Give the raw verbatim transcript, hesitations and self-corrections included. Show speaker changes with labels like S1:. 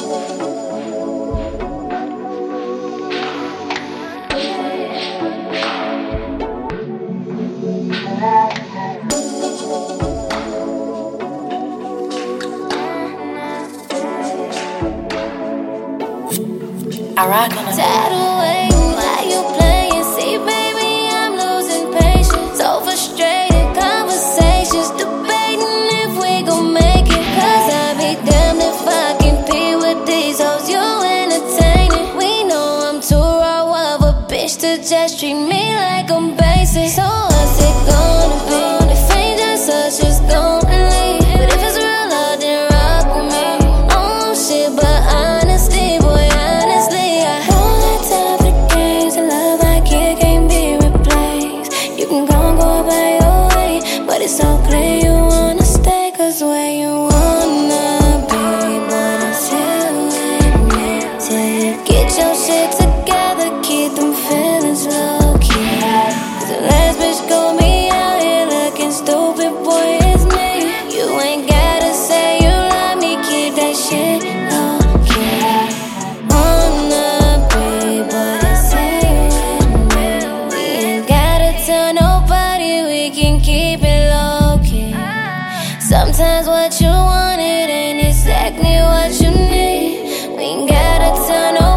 S1: I rock on the
S2: Tired of waiting, why you playing? See, baby, I'm losing patience. So frustrated, conversations, debating if we gon' make it. Cause I be damned if I compete with these hoes you entertaining. We know I'm too raw of a bitch to just treat me like I'm basic. So what's it gonna be? If ain't just us, just gon' leave. But if it's real love, then rock with me. Oh shit, but honestly, boy, honestly, I don't have time for the games. The love I give can't be replaced. You can go and go about your way, but it's so clear you wanna stay. Cause where you wanna be, but it's here with me. Till you get your shit together, keep them feelings low key. Cause the last bitch gon' be out here looking stupid, boy, it's me. You ain't gotta say you love me, keep that shit low key. Wanna be, but it's here with me. We ain't gotta tell nobody, we can keep it low key. Sometimes what you want, it ain't exactly what you need. We ain't gotta tell nobody.